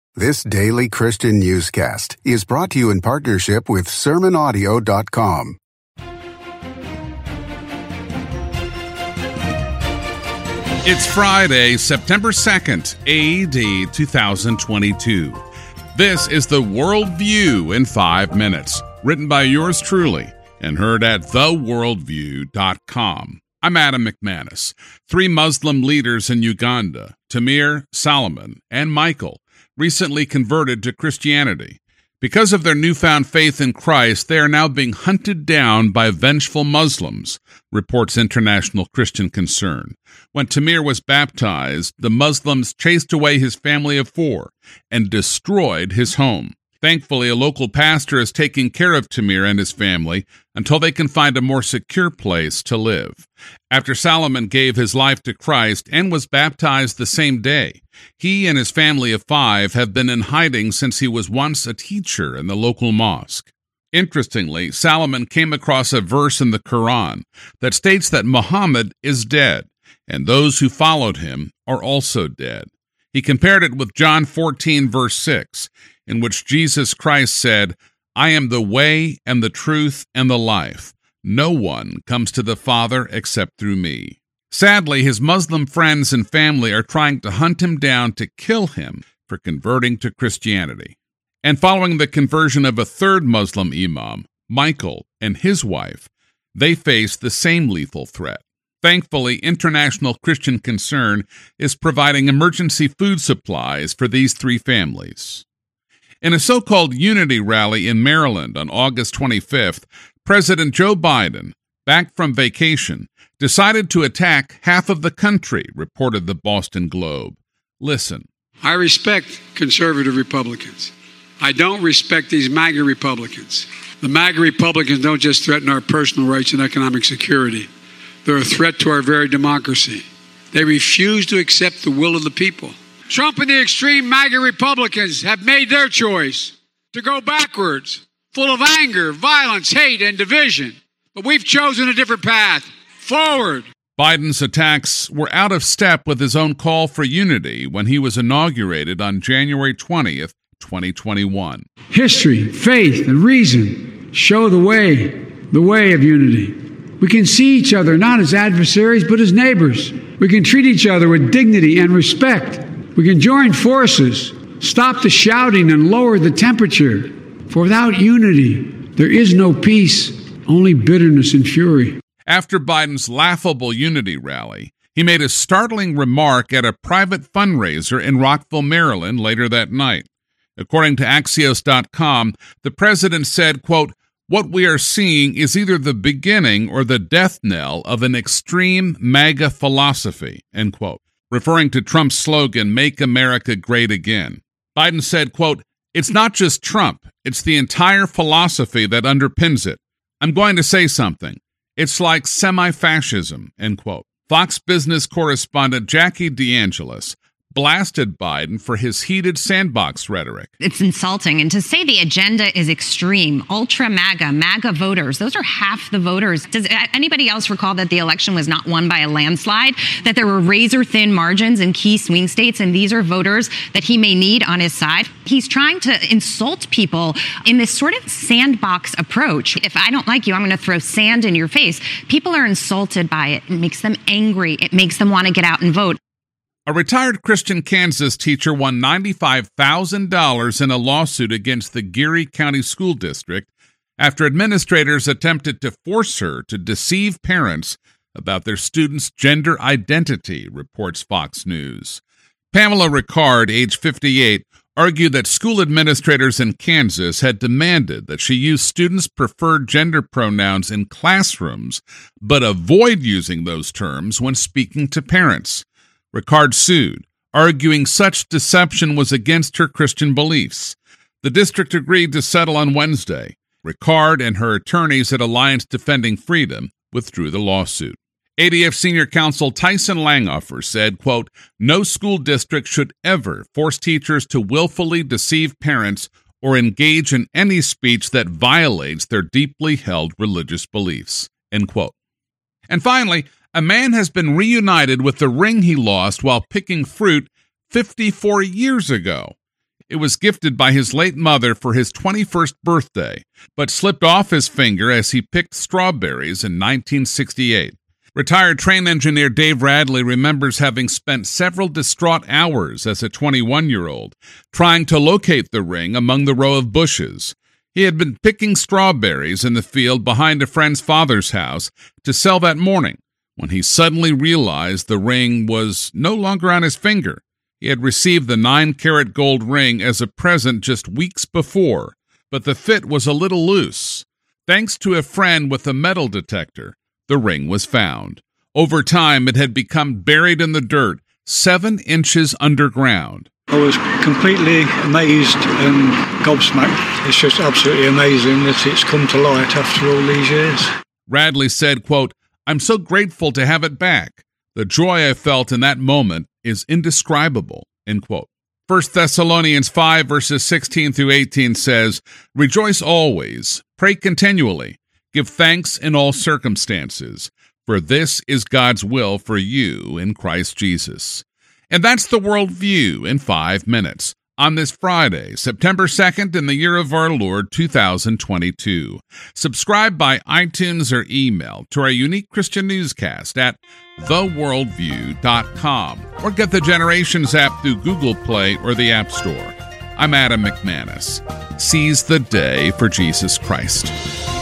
This daily Christian newscast is brought to you in partnership with SermonAudio.com. It's Friday, September 2nd, AD 2022. This is the Worldview in 5 minutes, written by yours truly and heard at theworldview.com. I'm Adam McManus. 3 Muslim leaders in Uganda, Tamir, Solomon, and Michael, recently converted to Christianity. Because of their newfound faith in Christ, they are now being hunted down by vengeful Muslims, reports International Christian Concern. When Tamir was baptized, the Muslims chased away his family of 4 and destroyed his home. Thankfully, a local pastor is taking care of Tamir and his family until they can find a more secure place to live. After Solomon gave his life to Christ and was baptized the same day, he and his family of 5 have been in hiding since he was once a teacher in the local mosque. Interestingly, Solomon came across a verse in the Quran that states that Muhammad is dead, and those who followed him are also dead. He compared it with John 14, verse 6, in which Jesus Christ said, "I am the way and the truth and the life. No one comes to the Father except through me." Sadly, his Muslim friends and family are trying to hunt him down to kill him for converting to Christianity. And following the conversion of a 3rd Muslim imam, Michael, and his wife, they face the same lethal threat. Thankfully, International Christian Concern is providing emergency food supplies for these 3 families. In a so-called unity rally in Maryland on August 25th, President Joe Biden, back from vacation, decided to attack half of the country, reported the Boston Globe. Listen. I respect conservative Republicans. I don't respect these MAGA Republicans. The MAGA Republicans don't just threaten our personal rights and economic security. They're a threat to our very democracy. They refuse to accept the will of the people. Trump and the extreme MAGA Republicans have made their choice to go backwards, full of anger, violence, hate, and division. But we've chosen a different path, forward. Biden's attacks were out of step with his own call for unity when he was inaugurated on January 20th, 2021. History, faith, and reason show the way of unity. We can see each other not as adversaries, but as neighbors. We can treat each other with dignity and respect. We can join forces, stop the shouting, and lower the temperature. For without unity, there is no peace, only bitterness and fury. After Biden's laughable unity rally, he made a startling remark at a private fundraiser in Rockville, Maryland later that night. According to Axios.com, the president said, quote, "What we are seeing is either the beginning or the death knell of an extreme MAGA philosophy," end quote, referring to Trump's slogan, "Make America Great Again." Biden said, quote, "It's not just Trump, it's the entire philosophy that underpins it. I'm going to say something. It's like semi-fascism," end quote. Fox Business correspondent Jackie DeAngelis blasted Biden for his heated sandbox rhetoric. It's insulting. And to say the agenda is extreme, ultra MAGA voters, those are half the voters. Does anybody else recall that the election was not won by a landslide, that there were razor thin margins in key swing states, and these are voters that he may need on his side? He's trying to insult people in this sort of sandbox approach. If I don't like you, I'm going to throw sand in your face. People are insulted by it. It makes them angry. It makes them want to get out and vote. A retired Christian Kansas teacher won $95,000 in a lawsuit against the Geary County School District after administrators attempted to force her to deceive parents about their students' gender identity, reports Fox News. Pamela Ricard, age 58, argued that school administrators in Kansas had demanded that she use students' preferred gender pronouns in classrooms, but avoid using those terms when speaking to parents. Ricard sued, arguing such deception was against her Christian beliefs. The district agreed to settle on Wednesday. Ricard and her attorneys at Alliance Defending Freedom withdrew the lawsuit. ADF Senior Counsel Tyson Langoffer said, quote, "No school district should ever force teachers to willfully deceive parents or engage in any speech that violates their deeply held religious beliefs," end quote. And finally, a man has been reunited with the ring he lost while picking fruit 54 years ago. It was gifted by his late mother for his 21st birthday, but slipped off his finger as he picked strawberries in 1968. Retired train engineer Dave Radley remembers having spent several distraught hours as a 21-year-old trying to locate the ring among the row of bushes. He had been picking strawberries in the field behind a friend's father's house to sell that morning when he suddenly realized the ring was no longer on his finger. He had received the 9-carat gold ring as a present just weeks before, but the fit was a little loose. Thanks to a friend with a metal detector, the ring was found. Over time, it had become buried in the dirt, 7 inches underground. I was completely amazed and gobsmacked. It's just absolutely amazing that it's come to light after all these years. Radley said, quote, "I'm so grateful to have it back. The joy I felt in that moment is indescribable," end quote. 1 Thessalonians 5 verses 16 through 18 says, "Rejoice always, pray continually, give thanks in all circumstances, for this is God's will for you in Christ Jesus." And that's the World View in 5 minutes on this Friday, September 2nd, in the year of our Lord 2022. Subscribe by iTunes or email to our unique Christian newscast at theworldview.com or get the Generations app through Google Play or the App Store. I'm Adam McManus. Seize the day for Jesus Christ.